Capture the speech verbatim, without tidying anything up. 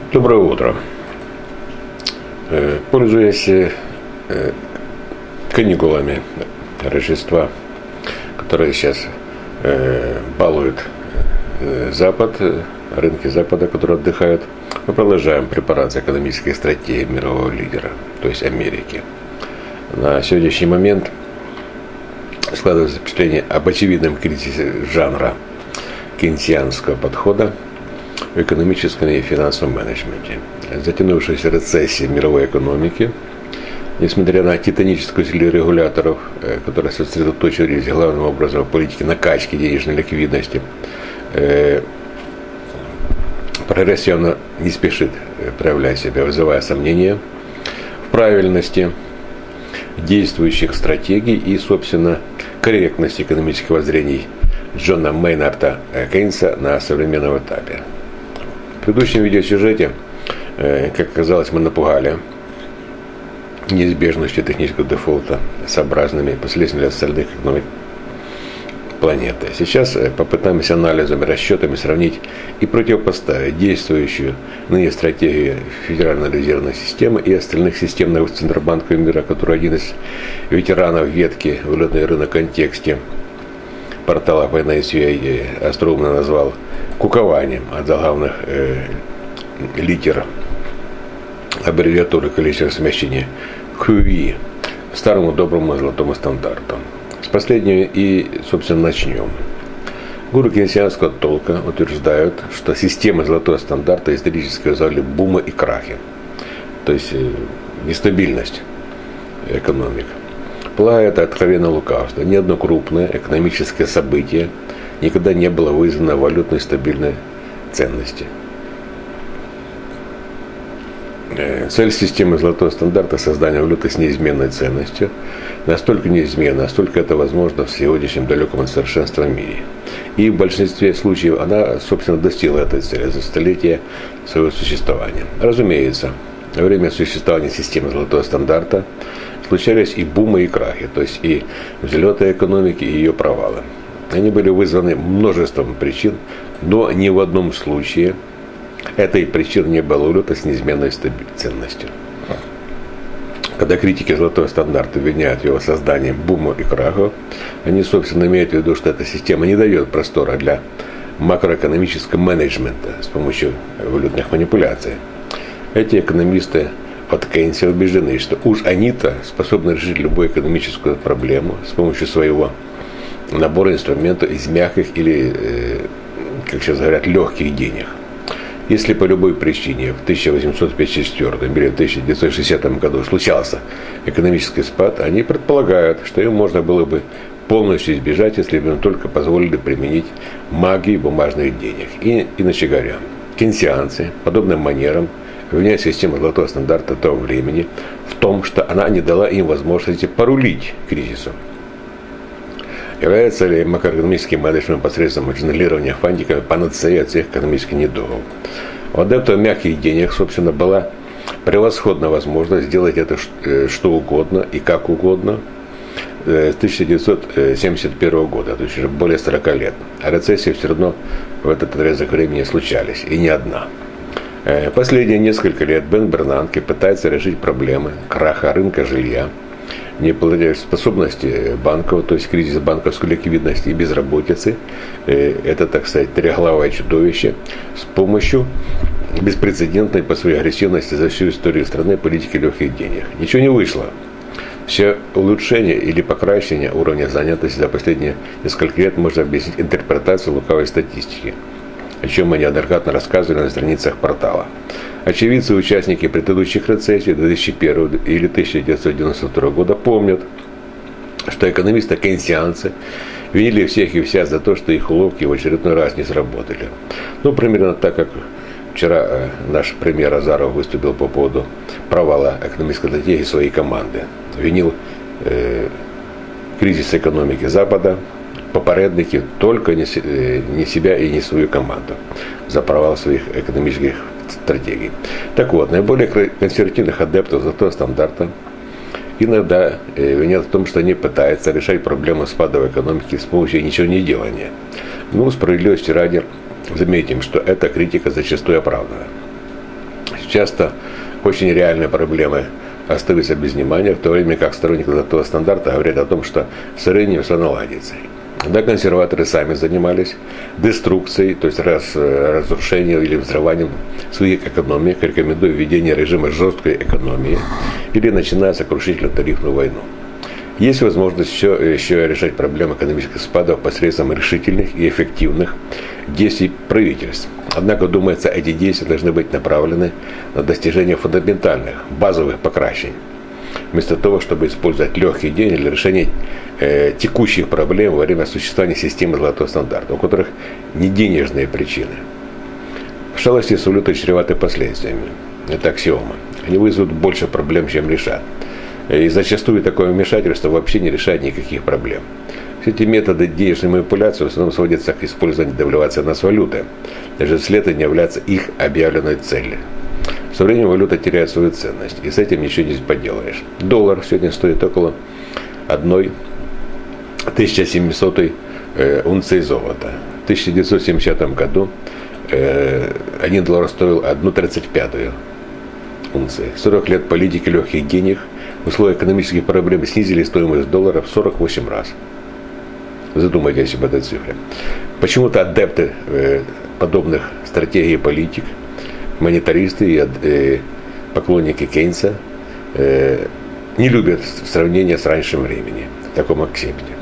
Доброе утро. Пользуясь каникулами Рождества, которые сейчас балуют Запад, рынки Запада, которые отдыхают, мы продолжаем препарацию экономической стратегии мирового лидера, то есть Америки. На сегодняшний момент складывается впечатление об очевидном кризисе жанра кейнсианского подхода в экономическом и финансовом менеджменте. Затянувшаяся рецессия мировой экономики, несмотря на титаническую силу регуляторов, которые сосредоточились главным образом в политике накачки денежной ликвидности, прогресс явно не спешит проявлять себя, вызывая сомнения в правильности действующих стратегий и, собственно, корректности экономических воззрений Джона Мейнарда Кейнса на современном этапе. В предыдущем видеосюжете, как оказалось, мы напугали неизбежностью технического дефолта сообразными последствиями для остальных экономик планеты. Сейчас попытаемся анализом и расчетами сравнить и противопоставить действующую ныне стратегию Федеральной резервной системы и остальных системных центробанков мира, который один из ветеранов ветки «Валютный рынок» в контексте портала Finance.ua остроумно назвал кукованием от заглавных э, литер аббревиатуры количества смещения кью ви, старому доброму золотому стандарту. С последнего и, собственно, начнем. Гуру кейнсианского толка утверждают, что система золотого стандарта исторически вызвали бумы и крахи, то есть э, нестабильность экономик. Полагаю, это откровенно лукавство. Ни одно крупное экономическое событие никогда не было вызвано валютной стабильной ценности. Цель системы золотого стандарта – создание валюты с неизменной ценностью. Настолько неизменно, настолько это возможно в сегодняшнем далеком от совершенства мире. И в большинстве случаев она, собственно, достигла этой цели за столетия своего существования. Разумеется, во время существования системы золотого стандарта случались и бумы, и крахи, то есть и взлеты экономики, и ее провалы. Они были вызваны множеством причин, но ни в одном случае этой причины не было валюты с неизменной ценностью. Когда критики золотого стандарта обвиняют его созданием бума и крахов, они, собственно, имеют в виду, что эта система не дает простора для макроэкономического менеджмента с помощью валютных манипуляций. Эти экономисты от Кейнса убеждены, что уж они-то способны решить любую экономическую проблему с помощью своего набора инструментов из мягких или, как сейчас говорят, легких денег. Если по любой причине в тысяча восемьсот пятьдесят четвёртом или в тысяча девятьсот шестидесятом году случался экономический спад, они предполагают, что им можно было бы полностью избежать, если бы им только позволили применить магию бумажных денег. И, иначе говоря, кейнсианцы, подобным манерам, обвиняют систему золотого стандарта того времени в том, что она не дала им возможности порулить кризисом. Является ли макроэкономический менеджмент посредством джонглирования фантиками панацеей от всех экономических недугов? У адептов мягких денег, собственно, была превосходная возможность сделать это что угодно и как угодно с тысяча девятьсот семьдесят первого года, то есть уже более сорока лет. А рецессии все равно в этот отрезок времени случались, и не одна. Последние несколько лет Бен Бернанке пытается решить проблемы краха рынка жилья, неплатежеспособности банков, то есть кризис банковской ликвидности и безработицы, это, так сказать, трехглавое чудовище, с помощью беспрецедентной по своей агрессивности за всю историю страны политики легких денег. Ничего не вышло. Все улучшение или покращение уровня занятости за последние несколько лет можно объяснить интерпретацией лукавой статистики, о чем мы неоднократно рассказывали на страницах портала. Очевидцы и участники предыдущих рецессий две тысячи первого или тысяча девятьсот девяносто второго года помнят, что экономисты-кейнсианцы винили всех и вся за то, что их уловки в очередной раз не сработали. Ну, примерно так, как вчера э, наш премьер Азаров выступил по поводу провала экономической стратегии своей команды. Винил э, кризис экономики Запада, попередники, только не, э, не себя и не свою команду за провал своих экономических стратегий. Так вот, наиболее консервативных адептов золотого стандарта иногда винят в том, что они пытаются решать проблему спада в экономике с помощью ничего не делания. Ну, справедливости ради, заметим, что эта критика зачастую оправдана. часто очень реальные проблемы остаются без внимания, в то время как сторонники золотого стандарта говорят о том, что со временем все наладится. Когда консерваторы сами занимались деструкцией, то есть раз, разрушением или взрыванием своих экономик, рекомендую введение режима жесткой экономии или начиная сокрушительную тарифную войну. Есть возможность еще, еще решать проблемы экономических спадов посредством решительных и эффективных действий правительств. Однако, думается, эти действия должны быть направлены на достижение фундаментальных, базовых покращений, вместо того, чтобы использовать легкие деньги для решения э, текущих проблем во время существования системы золотого стандарта, у которых не денежные причины. Шалости с валютой чреваты последствиями. Это аксиома. Они вызовут больше проблем, чем решат. И зачастую такое вмешательство вообще не решает никаких проблем. Все эти методы денежной манипуляции в основном сводятся к использованию девальвации нас валюты, даже если это не является их объявленной целью. Со временем валюта теряет свою ценность, и с этим ничего не поделаешь. Доллар сегодня стоит около одной тысячи семисотой э, унции золота. В тысяча девятьсот семидесятом году э, один доллар стоил одну тридцать пятую унции. сорок лет политики легких денег в условиях экономических проблем снизили стоимость доллара в сорок восемь раз. Задумайтесь об этой цифре. Почему-то адепты э, подобных стратегий и политик, монетаристы и э, поклонники Кейнса э, не любят сравнения с раньшим временем в таком акценте.